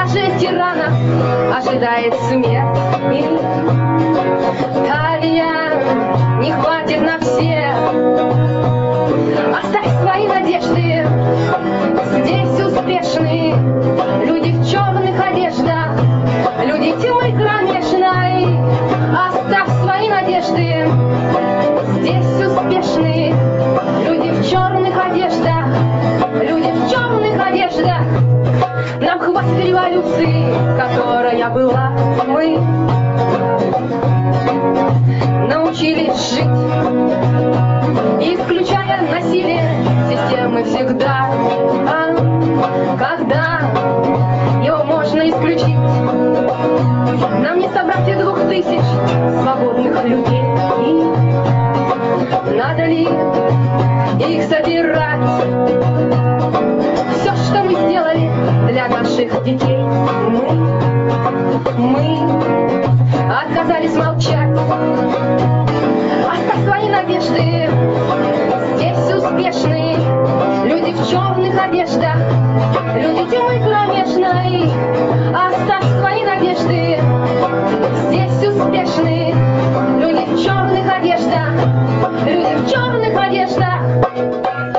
даже тирана ожидает смерть. Талия не хватит на всех. Оставь свои надежды, здесь успешные люди в черных одеждах, люди тьмы кромешной. Оставь свои надежды, здесь успешные люди в черных одеждах, люди в черных одеждах. Нам хватит революции, которая была. Мы научились жить, исключая насилие системы всегда. А когда его можно исключить, нам не собрать и 2000 свободных людей. И надо ли их собирать? Все, что мы сделали для наших детей, мы отказались молчать. Оставь свои надежды, здесь успешные люди в черных одеждах, люди тьмы кромешной. Оставь свои надежды, здесь успешные люди в черных одеждах, люди в черных одеждах.